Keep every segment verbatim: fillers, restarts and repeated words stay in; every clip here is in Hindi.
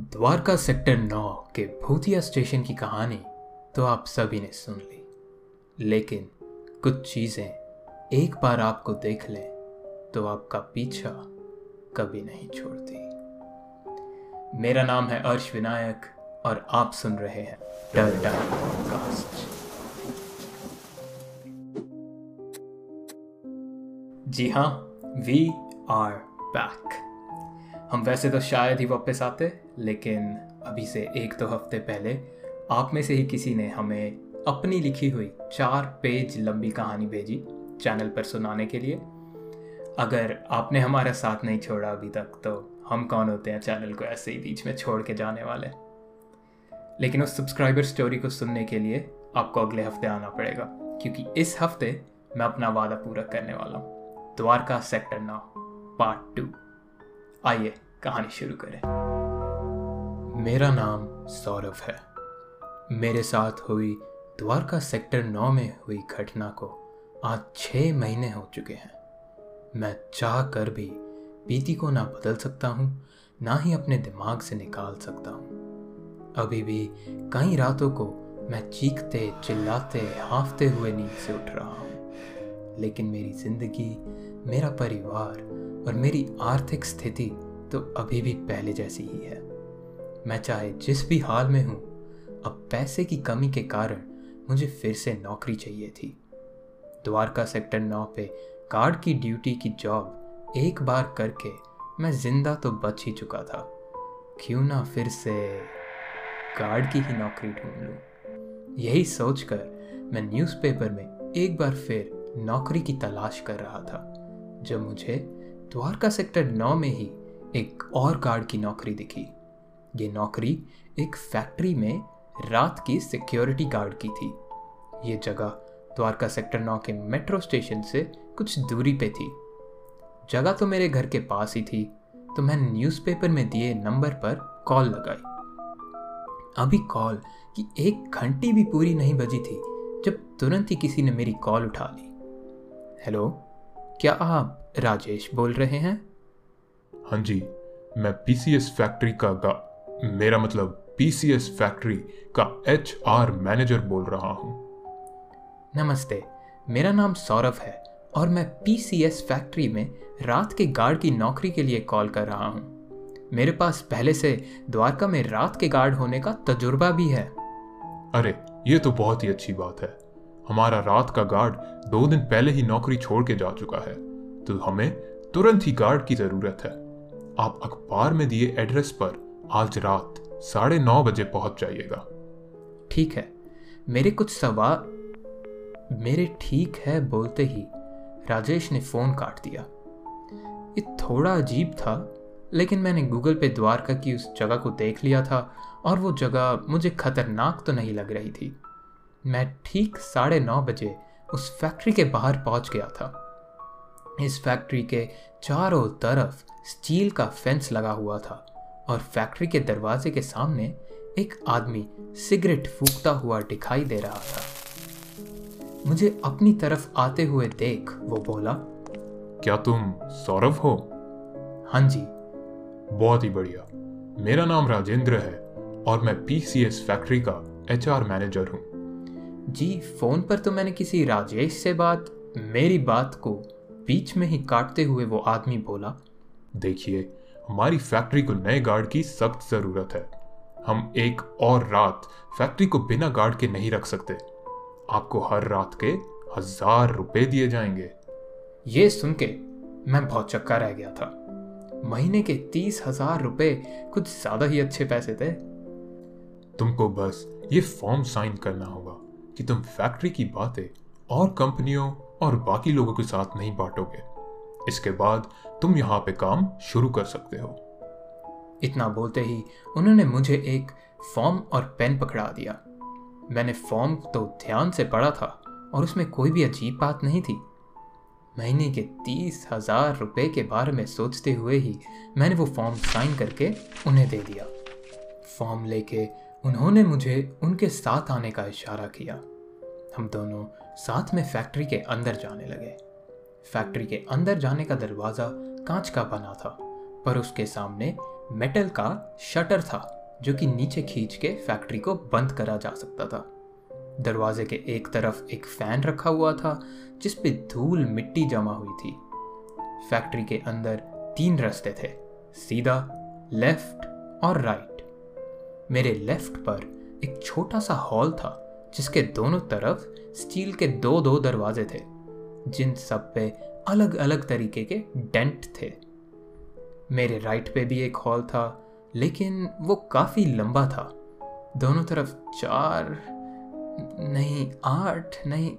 द्वारका सेक्टर नौ के भूतिया स्टेशन की कहानी तो आप सभी ने सुन ली, लेकिन कुछ चीजें एक बार आपको देख लें तो आपका पीछा कभी नहीं छोड़ती। मेरा नाम है अर्श विनायक और आप सुन रहे हैं डर डायरी पॉडकास्ट। जी हाँ, वी आर बैक। हम वैसे तो शायद ही वापस आते, लेकिन अभी से एक दो हफ्ते पहले आप में से ही किसी ने हमें अपनी लिखी हुई चार पेज लंबी कहानी भेजी चैनल पर सुनाने के लिए। अगर आपने हमारा साथ नहीं छोड़ा अभी तक, तो हम कौन होते हैं चैनल को ऐसे ही बीच में छोड़ के जाने वाले। लेकिन उस सब्सक्राइबर स्टोरी को सुनने के लिए आपको अगले हफ्ते आना पड़ेगा, क्योंकि इस हफ्ते मैं अपना वादा पूरा करने वाला हूँ। द्वारका सेक्टर नौ पार्ट टू। आइए कहानी शुरू करें। मेरा नाम सौरभ है। मेरे साथ हुई द्वारका सेक्टर नौ में हुई घटना को आज छः महीने हो चुके हैं। मैं चाह कर भी बीती को ना बदल सकता हूँ, ना ही अपने दिमाग से निकाल सकता हूँ। अभी भी कई रातों को मैं चीखते चिल्लाते हांफते हुए नींद से उठ रहा हूँ, लेकिन मेरी जिंदगी, मेरा परिवार और मेरी आर्थिक स्थिति तो अभी भी पहले जैसी ही है। मैं चाहे जिस भी हाल में हूँ, अब पैसे की कमी के कारण मुझे फिर से नौकरी चाहिए थी। द्वारका सेक्टर नौ पे गार्ड की ड्यूटी की जॉब एक बार करके मैं जिंदा तो बच ही चुका था, क्यों ना फिर से गार्ड की ही नौकरी ढूंढ लूँ। यही सोचकर मैं न्यूज़पेपर में एक बार फिर नौकरी की तलाश कर रहा था, जब मुझे द्वारका सेक्टर नौ में ही एक और गार्ड की नौकरी दिखी। ये नौकरी एक फैक्ट्री में रात की सिक्योरिटी गार्ड की थी। ये जगह द्वारका सेक्टर नौ के मेट्रो स्टेशन से कुछ दूरी पे थी। जगह तो मेरे घर के पास ही थी, तो मैंने न्यूज़पेपर में दिए नंबर पर कॉल लगाई। अभी कॉल की एक घंटी भी पूरी नहीं बजी थी जब तुरंत ही किसी ने मेरी कॉल उठा ली। हेलो, क्या आप राजेश बोल रहे हैं? हाँ जी, मैं पीसीएस फैक्ट्री का गा मेरा मतलब पीसीएस फैक्ट्री का एचआर मैनेजर बोल रहा हूँ। नमस्ते, मेरा नाम सौरभ है और मैं पीसीएस फैक्ट्री में रात के गार्ड की नौकरी के लिए कॉल कर रहा हूँ। मेरे पास पहले से द्वारका में रात के गार्ड होने का तजुर्बा भी है। अरे, ये तो बहुत ही अच्छी बात है। हमारा रात का गार्ड दो दिन पहले ही नौकरी छोड़ के जा चुका है, तो हमें तुरंत ही गार्ड की जरूरत है। आप अखबार में दिए एड्रेस पर आज रात साढ़े नौ बजे पहुंच जाइएगा। ठीक है। मेरे कुछ सवाल मेरे ठीक है बोलते ही राजेश ने फोन काट दिया। ये थोड़ा अजीब था, लेकिन मैंने गूगल पे द्वारका की उस जगह को देख लिया था और वो जगह मुझे खतरनाक तो नहीं लग रही थी। मैं ठीक साढ़े नौ बजे उस फैक्ट्री के बाहर पहुंच गया था। इस फैक्ट्री के चारों तरफ स्टील का फेंस लगा हुआ था और फैक्ट्री के दरवाजे के सामने एक आदमी सिगरेट फूंकता हुआ दिखाई दे रहा था। मुझे अपनी तरफ आते हुए देख वो बोला, क्या तुम सौरभ हो? हाँ जी। बहुत ही बढ़िया। मेरा नाम राजेंद्र है और मैं पीसीएस फैक्ट्री का एचआर मैनेजर हूँ। जी, फोन पर तो मैंने किसी राजेश से बात मेरी बात को बीच में ही काटते हुए वो आदमी बोला, देखिए, हमारी फैक्ट्री को नए गार्ड की सख्त जरूरत है। हम एक और रात फैक्ट्री को बिना गार्ड के नहीं रख सकते। आपको हर रात के हजार रुपए दिए जाएंगे। ये सुन के मैं बहुत चक्का रह गया था। महीने के तीस हजार रुपए कुछ ज्यादा ही अच्छे पैसे थे। तुमको बस ये फॉर्म साइन करना होगा कि तुम फैक्ट्री की बातें और कंपनियों और बाकी लोगों के साथ नहीं बांटोगे। इसके बाद तुम यहाँ पे काम शुरू कर सकते हो। इतना बोलते ही उन्होंने मुझे एक फॉर्म और पेन पकड़ा दिया। मैंने फॉर्म तो ध्यान से पढ़ा था और उसमें कोई भी अजीब बात नहीं थी। महीने के तीस हजार रुपए के बारे में सोचते हुए ही मैंने वो फॉर्म साइन करके उन्हें दे दिया। फॉर्म लेके उन्होंने मुझे उनके साथ आने का इशारा किया। हम दोनों साथ में फैक्ट्री के अंदर जाने लगे। फैक्ट्री के अंदर जाने का दरवाज़ा कांच का बना था, पर उसके सामने मेटल का शटर था जो कि नीचे खींच के फैक्ट्री को बंद करा जा सकता था। दरवाजे के एक तरफ एक फैन रखा हुआ था जिस पे धूल मिट्टी जमा हुई थी। फैक्ट्री के अंदर तीन रास्ते थे, सीधा, लेफ्ट और राइट। मेरे लेफ्ट पर एक छोटा सा हॉल था जिसके दोनों तरफ स्टील के दो दो दरवाजे थे, जिन सब पे अलग अलग तरीके के डेंट थे। मेरे राइट पे भी एक हॉल था, लेकिन वो काफी लंबा था। दोनों तरफ चार नहीं आठ नहीं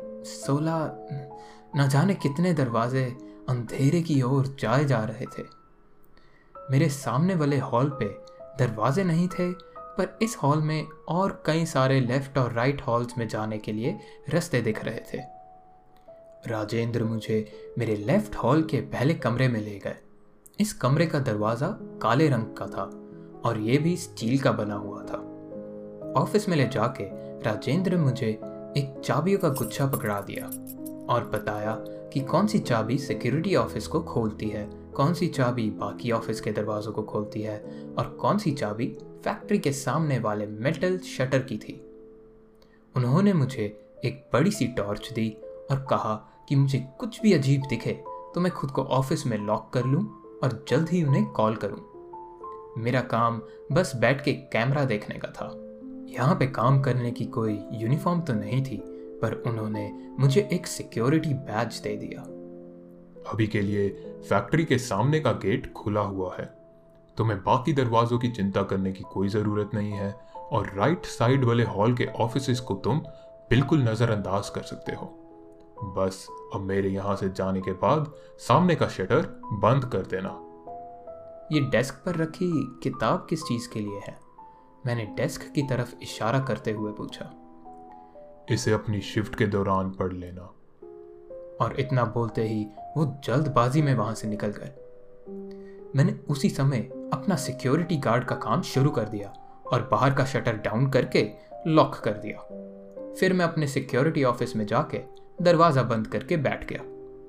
सोलह न जाने कितने दरवाजे अंधेरे की ओर जाए जा रहे थे। मेरे सामने वाले हॉल पे दरवाजे नहीं थे, पर इस हॉल में और कई सारे लेफ्ट और राइट हॉल्स में जाने के लिए रास्ते दिख रहे थे। राजेंद्र मुझे मेरे लेफ्ट हॉल के पहले कमरे में ले गए। इस कमरे का दरवाजा काले रंग का था और ये भी स्टील का बना हुआ था। ऑफिस में ले जाके राजेंद्र मुझे एक चाबियों का गुच्छा पकड़ा दिया और बताया कि कौन सी चाबी सिक्योरिटी ऑफिस को खोलती है, कौन सी चाबी बाकी ऑफिस के दरवाजों को खोलती है और कौन सी चाबी फैक्ट्री के सामने वाले मेटल शटर की थी। उन्होंने मुझे एक बड़ी सी टॉर्च दी और कहा कि मुझे कुछ भी अजीब दिखे तो मैं खुद को ऑफिस में लॉक कर लूं और जल्द ही उन्हें कॉल करूं। मेरा काम बस बैठ के कैमरा देखने का था। यहाँ पे काम करने की कोई यूनिफॉर्म तो नहीं थी, पर उन्होंने मुझे एक सिक्योरिटी बैज दे दिया। अभी के लिए फैक्ट्री के सामने का गेट खुला हुआ है, तुम्हें बाकी दरवाजों की चिंता करने की कोई जरूरत नहीं है और राइट साइड वाले हॉल के ऑफिसेस को तुम बिल्कुल नजरअंदाज कर सकते हो। बस अब मेरे यहां से जाने के बाद सामने का शटर बंद कर देना। ये डेस्क पर रखी किताब किस चीज के लिए है? मैंने डेस्क की तरफ इशारा करते हुए पूछा। इसे अपनी शिफ्ट के दौरान पढ़ लेना। और इतना बोलते ही वो जल्दबाजी में वहां से निकल गए। मैंने उसी समय अपना सिक्योरिटी गार्ड का काम शुरू कर दिया और बाहर का शटर डाउन करके लॉक कर दिया। फिर मैं अपने सिक्योरिटी ऑफिस में जाके दरवाजा बंद करके बैठ गया।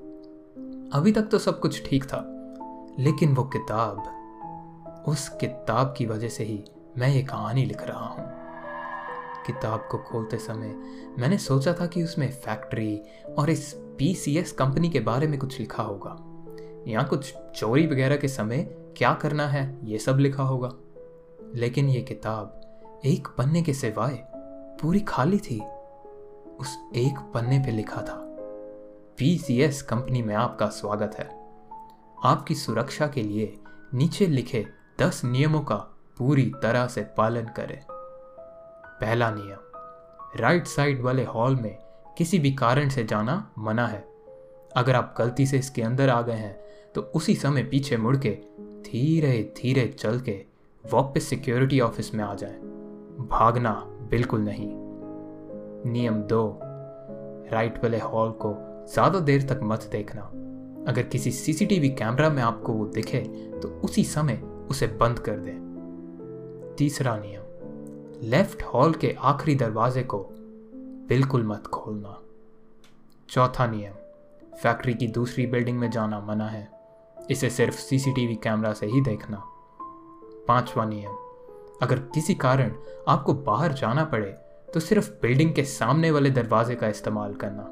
अभी तक तो सब कुछ ठीक था, लेकिन वो किताब, उस किताब की वजह से ही मैं ये कहानी लिख रहा हूँ। किताब को खोलते समय मैंने सोचा था कि उसमें फैक्ट्री और इस पी सी एस कंपनी के बारे में कुछ लिखा होगा, या कुछ चोरी वगैरह के समय क्या करना है ये सब लिखा होगा। लेकिन ये किताब एक पन्ने के सिवाय पूरी खाली थी। उस एक पन्ने पे लिखा था, पी सी एस कंपनी में आपका स्वागत है। आपकी सुरक्षा के लिए नीचे लिखे दस नियमों का पूरी तरह से पालन करें। पहला नियम, राइट साइड वाले हॉल में किसी भी कारण से जाना मना है। अगर आप गलती से इसके अंदर आ गए हैं तो उसी समय पीछे मुड़ के धीरे धीरे चल के वापस सिक्योरिटी ऑफिस में आ जाएं। भागना बिल्कुल नहीं। नियम दो, राइट वाले हॉल को ज्यादा देर तक मत देखना। अगर किसी C C T V camera में आपको वो दिखे तो उसी समय उसे बंद कर दें। तीसरा नियम, लेफ्ट हॉल के आखिरी दरवाजे को बिल्कुल मत खोलना। चौथा नियम, फैक्ट्री की दूसरी बिल्डिंग में जाना मना है, इसे सिर्फ C C T V camera से ही देखना। पांचवा नियम, अगर किसी कारण आपको बाहर जाना पड़े तो सिर्फ बिल्डिंग के सामने वाले दरवाजे का इस्तेमाल करना।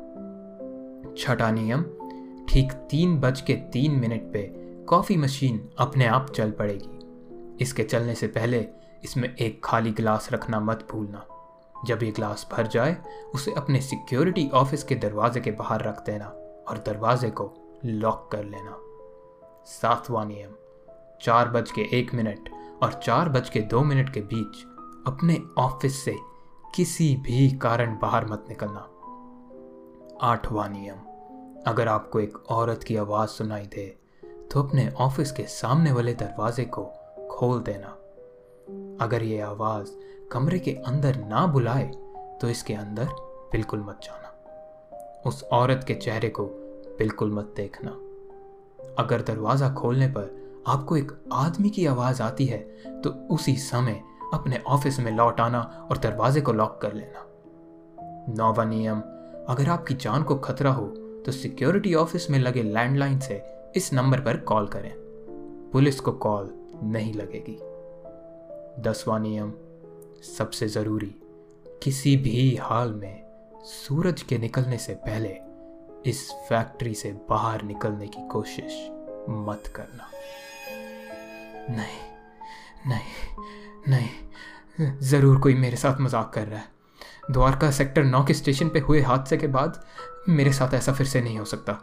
छठा नियम, ठीक तीन बज के तीन मिनट पे कॉफी मशीन अपने आप चल पड़ेगी। इसके चलने से पहले इसमें एक खाली गिलास रखना मत भूलना। जब ये गिलास भर जाए उसे अपने सिक्योरिटी ऑफिस के दरवाजे के बाहर रख देना और दरवाजे को लॉक कर लेना। सातवां नियम, चार बज के एक मिनट और चार बज के दो मिनट के बीच अपने ऑफिस से किसी भी कारण बाहर मत निकलना। आठवां नियम, अगर आपको एक औरत की आवाज सुनाई दे तो अपने ऑफिस के सामने वाले दरवाजे को खोल देना। अगर ये आवाज कमरे के अंदर ना बुलाए तो इसके अंदर बिल्कुल मत जाना। उस औरत के चेहरे को बिल्कुल मत देखना। अगर दरवाजा खोलने पर आपको एक आदमी की आवाज आती है तो उसी समय अपने ऑफिस में लौट आना और दरवाजे को लॉक कर लेना। नौवां नियम, अगर आपकी जान को खतरा हो तो सिक्योरिटी ऑफिस में लगे लैंडलाइन से इस नंबर पर कॉल करें। पुलिस को कॉल नहीं लगेगी। दसवां नियम, सबसे ज़रूरी, किसी भी हाल में सूरज के निकलने से पहले इस फैक्ट्री से बाहर निकलने की कोशिश मत करना। नहीं नहीं नहीं, ज़रूर कोई मेरे साथ मजाक कर रहा है। द्वारका सेक्टर नौ के स्टेशन पे हुए हादसे के बाद मेरे साथ ऐसा फिर से नहीं हो सकता।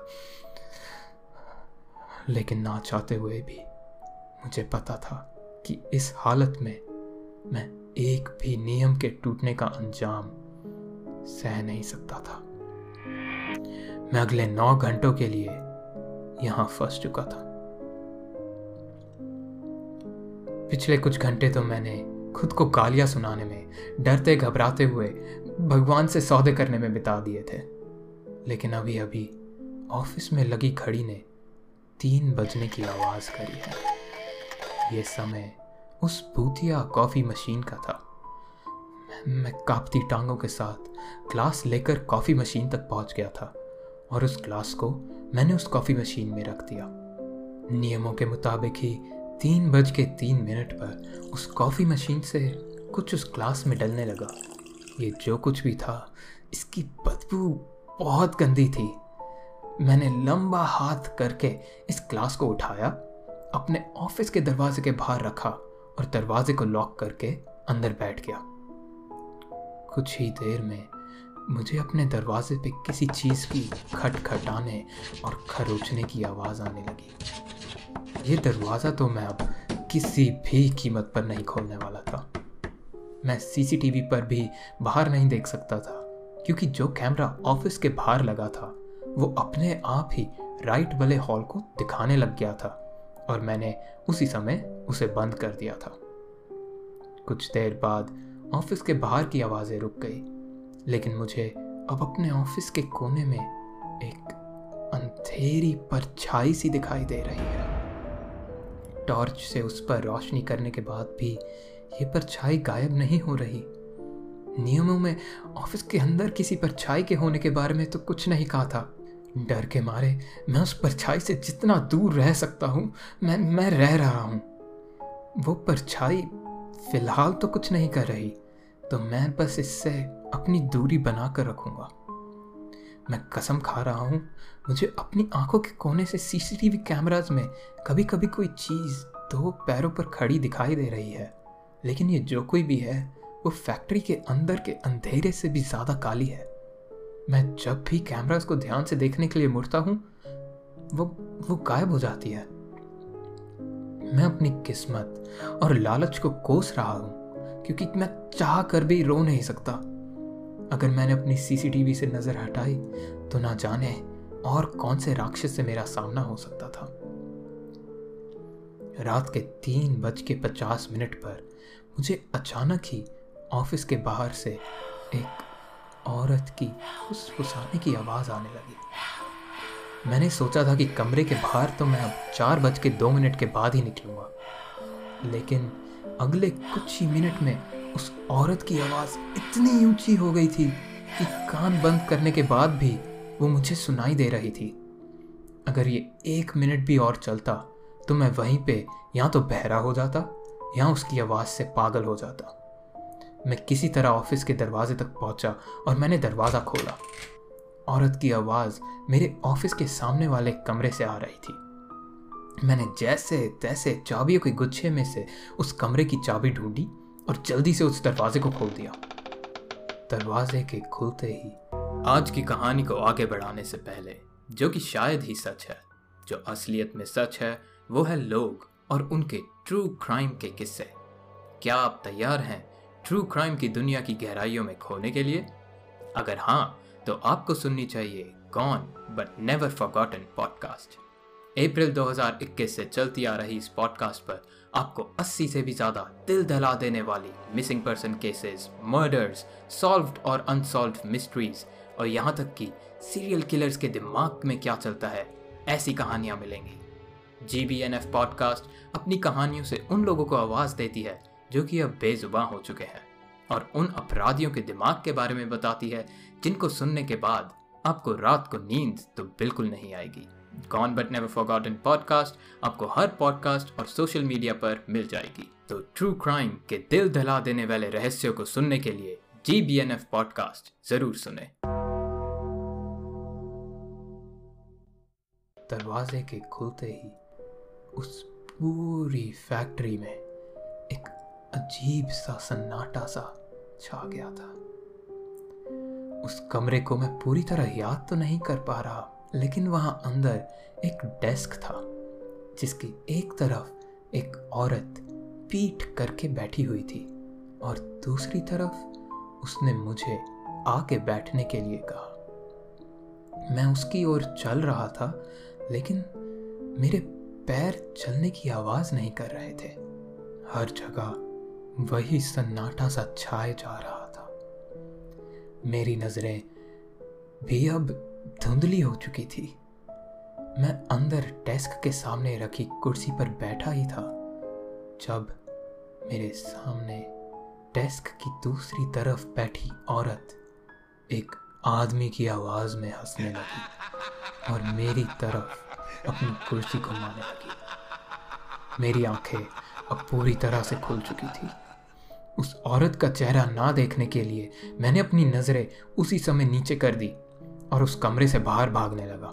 लेकिन ना चाहते हुए भी मुझे पता था कि इस हालत में मैं एक भी नियम के टूटने का अंजाम सह नहीं सकता था। मैं अगले नौ घंटों के लिए यहां फंस चुका था। पिछले कुछ घंटे तो मैंने खुद को गालियां सुनाने में, डरते घबराते हुए भगवान से सौदे करने में बिता दिए थे। लेकिन अभी अभी ऑफिस में लगी घड़ी ने तीन बजने की आवाज करी है। यह समय उस भूतिया कॉफी मशीन का था। मैं कांपती टांगों के साथ ग्लास लेकर कॉफी मशीन तक पहुंच गया था और उस ग्लास को मैंने उस कॉफी मशीन में रख दिया। नियमों के मुताबिक ही तीन बज के तीन मिनट पर उस कॉफी मशीन से कुछ उस ग्लास में डलने लगा। ये जो कुछ भी था, इसकी बदबू बहुत गंदी थी। मैंने लंबा हाथ करके इस ग्लास को उठाया, अपने ऑफिस के दरवाजे के बाहर रखा और दरवाजे को लॉक करके अंदर बैठ गया। कुछ ही देर में मुझे अपने दरवाजे पे किसी चीज की खटखटाने और खरोचने की आवाज आने लगी। ये दरवाजा तो मैं अब किसी भी कीमत पर नहीं खोलने वाला था। मैं सीसीटीवी पर भी बाहर नहीं देख सकता था, क्योंकि जो कैमरा ऑफिस के बाहर लगा था वो अपने आप ही राइट वाले हॉल को दिखाने लग गया था और मैंने उसी समय उसे बंद कर दिया था। कुछ देर बाद ऑफिस के बाहर की आवाजें रुक गई, लेकिन मुझे अब अपने ऑफिस के कोने में एक अंधेरी परछाई सी दिखाई दे रही है। टॉर्च से उस पर रोशनी करने के बाद भी ये परछाई गायब नहीं हो रही। नियमों में ऑफिस के अंदर किसी परछाई के होने के बारे में तो कुछ नहीं कहा था। डर के मारे मैं उस परछाई से जितना दूर रह सकता हूँ मैं मैं रह रहा हूँ। वो परछाई फिलहाल तो कुछ नहीं कर रही, तो मैं बस इससे अपनी दूरी बना कर रखूंगा। मैं कसम खा रहा हूँ, मुझे अपनी आंखों के कोने से सीसीटीवी कैमराज में कभी कभी कोई चीज़ दो पैरों पर खड़ी दिखाई दे रही है, लेकिन ये जो कोई भी है वो फैक्ट्री के अंदर के अंधेरे से भी ज़्यादा काली है। मैं जब भी कैमरास को ध्यान से देखने के लिए मुड़ता हूँ वो वो गायब हो जाती है। मैं अपनी किस्मत और लालच को कोस रहा हूँ, क्योंकि मैं चाह कर भी रो नहीं सकता। अगर मैंने अपनी सीसीटीवी से नजर हटाई तो ना जाने और कौन से राक्षस से मेरा सामना हो सकता था। रात के तीन बज के पचास मिनट पर मुझे अचानक ही ऑफिस के बाहर से एक औरत की फुसफुसाने की आवाज आने लगी। मैंने सोचा था कि कमरे के बाहर तो मैं अब चार बज के दो मिनट के बाद ही निकलूंगा, लेकिन अगले कुछ ही मिनट में उस औरत की आवाज इतनी ऊंची हो गई थी कि कान बंद करने के बाद भी वो मुझे सुनाई दे रही थी। अगर ये एक मिनट भी और चलता तो मैं वहीं पे या तो बहरा हो जाता या उसकी आवाज से पागल हो जाता। मैं किसी तरह ऑफिस के दरवाजे तक पहुंचा और मैंने दरवाजा खोला। औरत की आवाज मेरे ऑफिस के सामने वाले कमरे से आ रही थी। मैंने जैसे तैसे चाबियों के गुच्छे में से उस कमरे की चाबी ढूंढी और जल्दी से उस दरवाजे को खोल दिया। दरवाजे के खुलते ही आज की कहानी को आगे बढ़ाने से पहले, जो कि शायद ही सच है, जो असलियत में सच है, वो है लोग और उनके ट्रू क्राइम के किस्से। क्या आप तैयार हैं ट्रू क्राइम की दुनिया की गहराइयों में खोने के लिए? अगर हाँ, तो आपको सुननी चाहिए gone but never forgotten podcast. April दो हज़ार इक्कीस से चलती आ रही इस पॉडकास्ट पर आपको अस्सी से भी ज़्यादा दिल दहला देने वाली missing person cases, murders, solved और अनसॉल्व्ड मिस्ट्रीज और यहाँ तक कि सीरियल किलर्स के दिमाग में क्या चलता है, ऐसी कहानियाँ मिलेंगी। G B N F podcast अपनी कहानियों से उन लोगों को आवाज़ देती है जो कि अब बेजुबान हो चुके हैं, और उन अपराधियों के दिमाग के बारे में बताती है जिनको सुनने के बाद आपको रात को नींद तो बिल्कुल नहीं आएगी। Gone but never forgotten podcast आपको हर पॉडकास्ट और सोशल मीडिया पर मिल जाएगी। तो ट्रू क्राइम के दिल दहला देने वाले रहस्यों को सुनने के लिए G B N F podcast जरूर सुने। दरवाजे के खुलते ही उस पूरी फैक्ट्री में एक अजीब सा सन्नाटा सा छा गया था। उस कमरे को मैं पूरी तरह याद तो नहीं कर पा रहा, लेकिन वहां अंदर एक डेस्क था जिसकी एक तरफ एक औरत पीठ करके बैठी हुई थी और दूसरी तरफ उसने मुझे आके बैठने के लिए कहा। मैं उसकी ओर चल रहा था, लेकिन मेरे पैर चलने की आवाज नहीं कर रहे थे। हर जगह वही सन्नाटा सा छाए जा रहा था। मेरी नजरें भी अब धुंधली हो चुकी थी। मैं अंदर डेस्क के सामने रखी कुर्सी पर बैठा ही था जब मेरे सामने डेस्क की दूसरी तरफ बैठी औरत एक आदमी की आवाज में हंसने लगी और मेरी तरफ अपनी कुर्सी घुमाने लगी। मेरी आंखें अब पूरी तरह से खुल चुकी थी। उस औरत का चेहरा ना देखने के लिए मैंने अपनी नजरें उसी समय नीचे कर दी और उस कमरे से बाहर भागने लगा।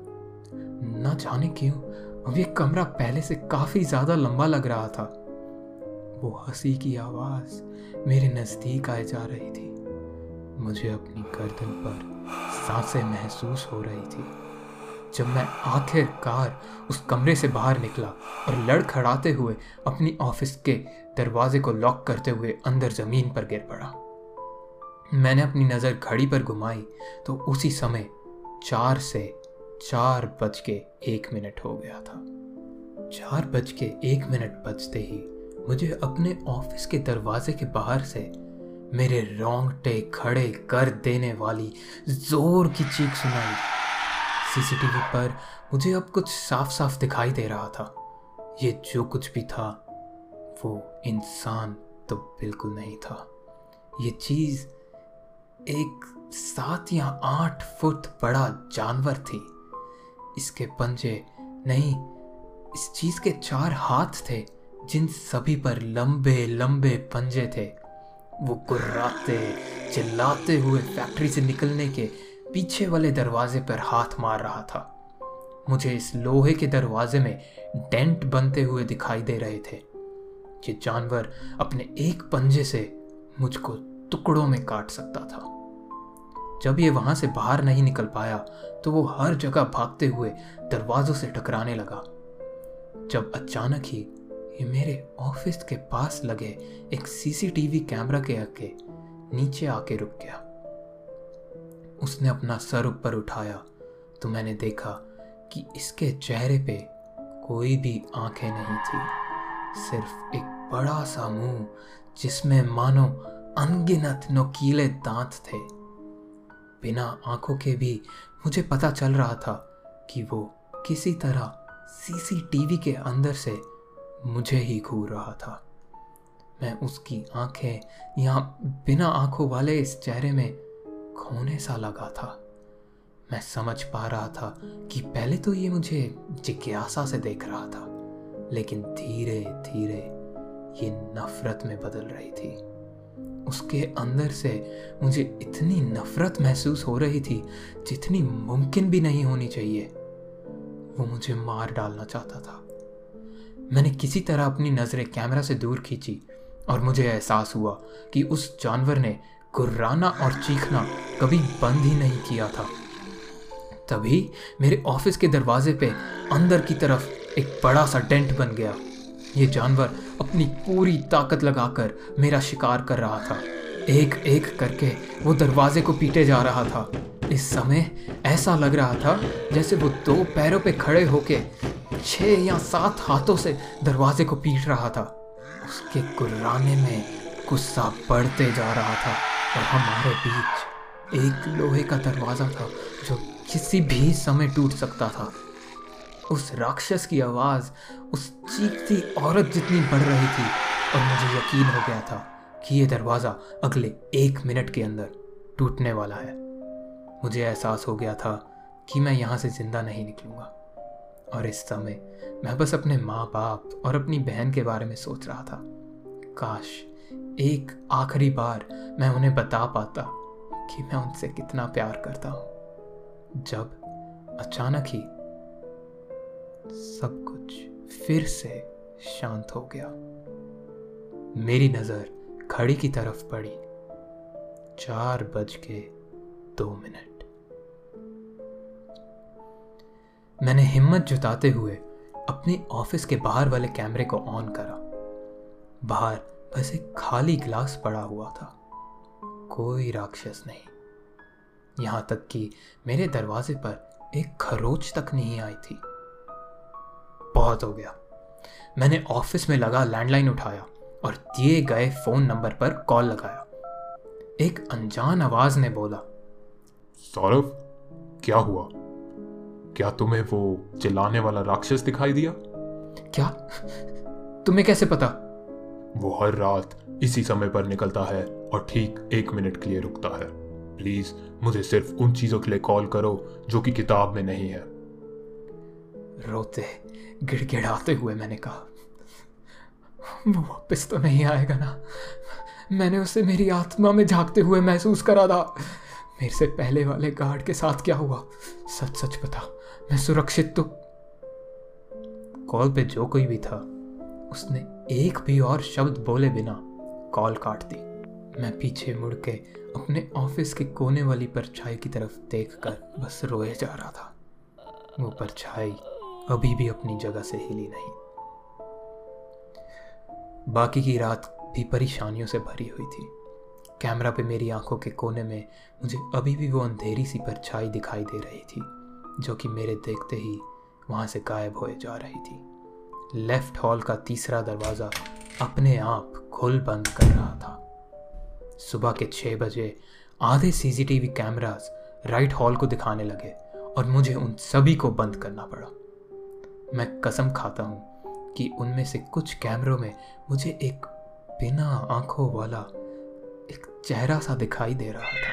न जाने क्यों अब ये कमरा पहले से काफी ज्यादा लंबा लग रहा था। वो हंसी की आवाज मेरे नजदीक आए जा रही थी। मुझे अपनी गर्दन पर सांसें महसूस हो रही थी। जब मैं आखिरकार उस कमरे से बाहर निकला और लड़खड़ाते हुए अपनी ऑफिस के दरवाजे को लॉक करते हुए अंदर जमीन पर गिर पड़ा। मैंने अपनी नजर घड़ी पर घुमाई तो उसी समय चार से चार बज के एक मिनट हो गया था। चार बज के एक मिनट बजते ही मुझे अपने ऑफिस के दरवाजे के बाहर से मेरे रोंगटे खड़े कर देने वाली जोर की चीख सुनाई। सीसीटीवी पर मुझे अब कुछ साफ साफ दिखाई दे रहा था। ये जो कुछ भी था वो इंसान तो बिल्कुल नहीं था। ये चीज एक सात या आठ फुट बड़ा जानवर थी। इसके पंजे नहीं, इस चीज के चार हाथ थे जिन सभी पर लंबे लंबे पंजे थे। वो गुर्राते चिल्लाते हुए फैक्ट्री से निकलने के पीछे वाले दरवाजे पर हाथ मार रहा था। मुझे इस लोहे के दरवाजे में डेंट बनते हुए दिखाई दे रहे थे। ये जानवर अपने एक पंजे से मुझको टुकड़ों में काट सकता था। जब ये वहां से बाहर नहीं निकल पाया तो वो हर जगह भागते हुए दरवाजों से टकराने लगा। जब अचानक ही ये मेरे ऑफिस के पास लगे एक सीसीटीवी कैमरा के आगे नीचे आके रुक गया। उसने अपना सर ऊपर उठाया तो मैंने देखा कि इसके चेहरे पे कोई भी आंखें नहीं थी, सिर्फ एक बड़ा सा मुंह जिसमें मानो अनगिनत नुकीले दांत थे। बिना आंखों के भी मुझे पता चल रहा था कि वो किसी तरह सीसीटीवी के अंदर से मुझे ही घूर रहा था। मैं उसकी आंखें यहाँ बिना आंखों वाले इस चेहरे में खोने सा लगा था। मैं समझ पा रहा था कि पहले तो ये मुझे जिज्ञासा से देख रहा था, लेकिन धीरे धीरे ये नफरत में बदल रही थी। उसके अंदर से मुझे इतनी नफरत महसूस हो रही थी जितनी मुमकिन भी नहीं होनी चाहिए। वो मुझे मार डालना चाहता था। मैंने किसी तरह अपनी नजरें कैमरा से दूर खींची और मुझे एहसास हुआ कि उस जानवर ने गुर्राना और चीखना कभी बंद ही नहीं किया था। तभी मेरे ऑफिस के दरवाजे पे अंदर की तरफ एक बड़ा सा डेंट बन गया। ये जानवर अपनी पूरी ताकत लगाकर मेरा शिकार कर रहा था। एक एक करके वो दरवाजे को पीटे जा रहा था। इस समय ऐसा लग रहा था जैसे वो दो पैरों पे खड़े होके छह या सात हाथों से दरवाजे को पीट रहा था। उसके गुर्राने में गुस्सा बढ़ते जा रहा था और हमारे बीच एक लोहे का दरवाजा था जो किसी भी समय टूट सकता था। उस राक्षस की आवाज उस चीखती औरत जितनी बढ़ रही थी और मुझे यकीन हो गया था कि यह दरवाजा अगले एक मिनट के अंदर टूटने वाला है। मुझे एहसास हो गया था कि मैं यहाँ से जिंदा नहीं निकलूंगा। और इस समय मैं बस अपने माँ बाप और अपनी बहन के बारे में सोच रहा था। काश एक आखिरी बार मैं उन्हें बता पाता कि मैं उनसे कितना प्यार करता हूँ। जब अचानक ही सब कुछ फिर से शांत हो गया। मेरी नजर घड़ी की तरफ पड़ी। चार बज के दो मिनट। मैंने हिम्मत जुटाते हुए अपने ऑफिस के बाहर वाले कैमरे को ऑन करा। बाहर बस एक खाली ग्लास पड़ा हुआ था, कोई राक्षस नहीं। यहां तक कि मेरे दरवाजे पर एक खरोच तक नहीं आई थी। बहुत हो गया। मैंने ऑफिस में लगा लैंडलाइन उठाया और दिए गए फोन नंबर पर कॉल लगाया। एक अनजान आवाज ने बोला, सौरभ, क्या हुआ? क्या तुम्हें वो चिल्लाने वाला राक्षस दिखाई दिया? क्या? तुम्हें कैसे पता? वो हर रात इसी समय पर निकलता है और ठीक एक मिनट के लिए रुकता है। प्लीज मुझे सिर्फ उन चीजों के लिए कॉल करो जो कि किताब में नहीं है। रोते गिड़गिड़ाते हुए मैंने कहा, वो वापस तो नहीं आएगा ना? मैंने उसे मेरी आत्मा में झांकते हुए महसूस करा था। मेरे से पहले वाले गार्ड के साथ क्या हुआ? सच सच बता, मैं सुरक्षित तो? कॉल पे जो कोई भी था उसने एक भी और शब्द बोले बिना कॉल काट दी। मैं पीछे मुड़ के अपने ऑफिस के कोने वाली परछाई की तरफ देखकर बस रोए जा रहा था। वो परछाई अभी भी अपनी जगह से हिली नहीं। बाकी की रात भी परेशानियों से भरी हुई थी। कैमरा पे मेरी आंखों के कोने में मुझे अभी भी वो अंधेरी सी परछाई दिखाई दे रही थी, जो कि मेरे देखते ही वहां से गायब होए जा रही थी। लेफ्ट हॉल का तीसरा दरवाजा अपने आप खुल बंद कर रहा था। सुबह के छह बजे आधे सीसीटीवी कैमरास राइट हॉल को दिखाने लगे और मुझे उन सभी को बंद करना पड़ा। मैं कसम खाता हूं कि उनमें से कुछ कैमरों में मुझे एक बिना आंखों वाला एक चेहरा सा दिखाई दे रहा था।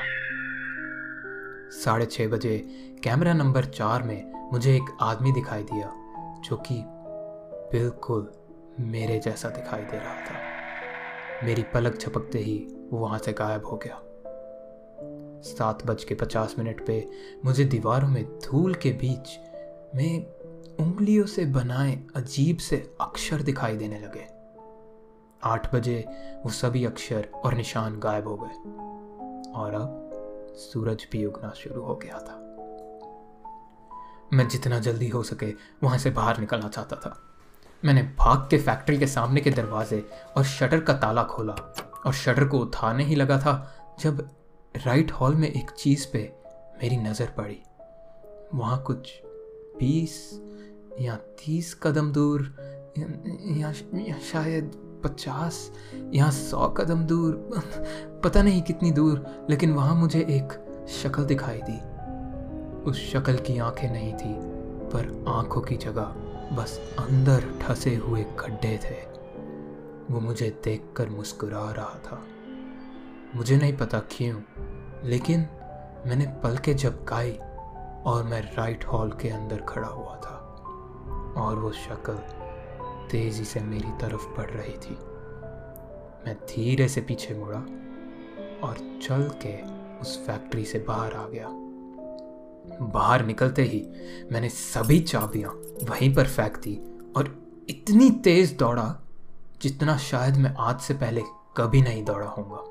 साढ़े छह बजे कैमरा नंबर चार में मुझे एक आदमी दिखाई दिया जो कि बिल्कुल मेरे जैसा दिखाई दे रहा था। मेरी पलक झपकते ही वो वहां से गायब हो गया। सात बज के पचास मिनट पे मुझे दीवारों में धूल के बीच में उंगलियों से बनाए अजीब से अक्षर दिखाई देने लगे। आठ बजे वो सभी अक्षर और निशान गायब हो गए और अब सूरज भी उगना शुरू हो गया था। मैं जितना जल्दी हो सके वहां से बाहर निकलना चाहता था। मैंने भाग के फैक्ट्री के सामने के दरवाजे और शटर का ताला खोला और शटर को उठाने ही लगा था जब राइट हॉल में एक चीज पे मेरी नजर पड़ी। वहां कुछ बीस या तीस कदम दूर या, या शायद पचास या सौ कदम दूर, पता नहीं कितनी दूर, लेकिन वहां मुझे एक शक्ल दिखाई दी। उस शक्ल की आंखें नहीं थी, पर आंखों की जगह बस अंदर ठसे हुए गड्ढे थे। वो मुझे देखकर मुस्कुरा रहा था। मुझे नहीं पता क्यों, लेकिन मैंने पलकें झपकाई और मैं राइट हॉल के अंदर खड़ा हुआ था और वो शक्ल तेजी से मेरी तरफ बढ़ रही थी। मैं धीरे से पीछे मुड़ा और चल के उस फैक्ट्री से बाहर आ गया। बाहर निकलते ही मैंने सभी चाबियां वहीं पर फेंक दी और इतनी तेज दौड़ा जितना शायद मैं आज से पहले कभी नहीं दौड़ा होऊंगा।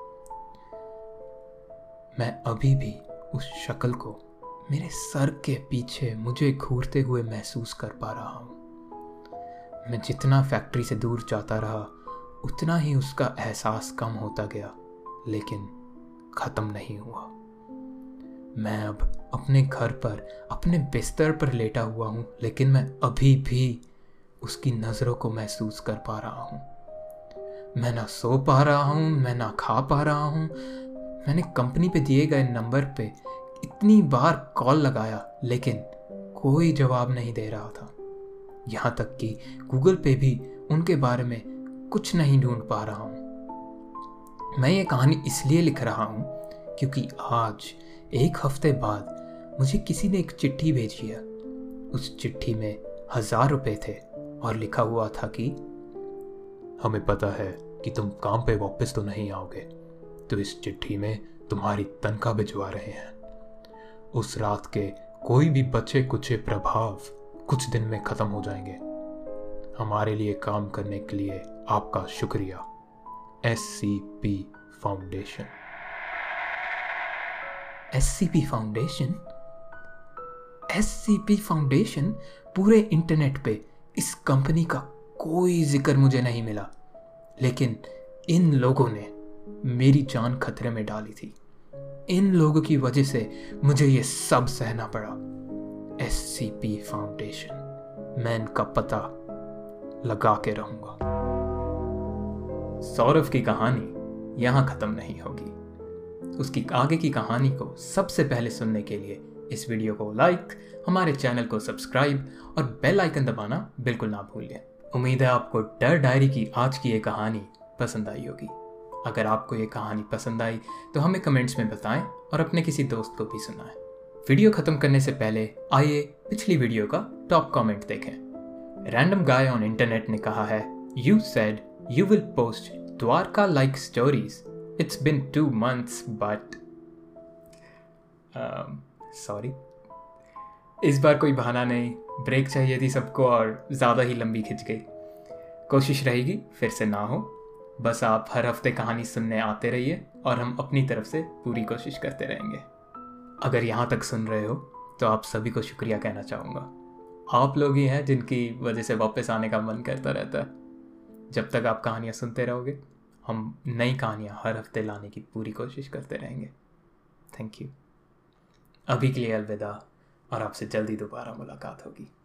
मैं अभी भी उस शक्ल को मेरे सर के पीछे मुझे घूरते हुए महसूस कर पा रहा हूं। मैं जितना फैक्ट्री से दूर जाता रहा उतना ही उसका एहसास कम होता गया, लेकिन खत्म नहीं हुआ। मैं अब अपने घर पर अपने बिस्तर पर लेटा हुआ हूं, लेकिन मैं अभी भी उसकी नजरों को महसूस कर पा रहा हूं। मैं ना सो पा रहा हूं, मैं ना खा पा रहा हूं। मैंने कंपनी पे दिए गए नंबर पे इतनी बार कॉल लगाया, लेकिन कोई जवाब नहीं दे रहा था। यहाँ तक कि गूगल पे भी उनके बारे में कुछ नहीं ढूंढ पा रहा हूँ। मैं ये कहानी इसलिए लिख रहा हूँ क्योंकि आज एक हफ्ते बाद मुझे किसी ने एक चिट्ठी भेजी है। उस चिट्ठी में हजार रुपए थे और लिखा हुआ था कि हमें पता है कि तुम काम पे वापस तो नहीं आओगे, तो इस चिट्ठी में तुम्हारी तनख्वाह भिजवा रहे हैं। उस रात के कोई भी बचे कुचे प्रभाव कुछ दिन में खत्म हो जाएंगे। हमारे लिए काम करने के लिए आपका शुक्रिया। S C P foundation. S C P foundation? S C P foundation? पूरे इंटरनेट पे इस कंपनी का कोई जिक्र मुझे नहीं मिला, लेकिन इन लोगों ने मेरी जान खतरे में डाली थी। इन लोगों की वजह से मुझे ये सब सहना पड़ा। एस सी पी फाउंडेशन, मैं इनका पता लगा के रहूंगा। सौरभ की कहानी यहाँ खत्म नहीं होगी। उसकी आगे की कहानी को सबसे पहले सुनने के लिए इस वीडियो को लाइक, हमारे चैनल को सब्सक्राइब और बेल आइकन दबाना बिल्कुल ना भूलिए। उम्मीद है आपको डर डायरी की आज की ये कहानी पसंद आई होगी। अगर आपको ये कहानी पसंद आई तो हमें कमेंट्स में बताएं और अपने किसी दोस्त को भी सुनाएं। वीडियो खत्म करने से पहले आइए पिछली वीडियो का टॉप कमेंट देखें। रैंडम गाय ऑन इंटरनेट ने कहा है, you said you will post Dwarka like stories. It's been two months but sorry. इस बार कोई बहाना नहीं, ब्रेक चाहिए थी सबको और ज़्यादा ही लंबी खिंच गई। कोशिश रहेगी फिर से ना हो, बस आप हर हफ्ते कहानी सुनने आते रहिए और हम अपनी तरफ से पूरी कोशिश करते रहेंगे। अगर यहाँ तक सुन रहे हो तो आप सभी को शुक्रिया कहना चाहूँगा। आप लोग ही हैं जिनकी वजह से वापस आने का मन करता रहता है। जब तक आप कहानियाँ सुनते रहोगे, हम नई कहानियाँ हर हफ्ते लाने की पूरी कोशिश करते रहेंगे। Thank you. अभी के लिए अलविदा और आपसे जल्दी दोबारा मुलाकात होगी।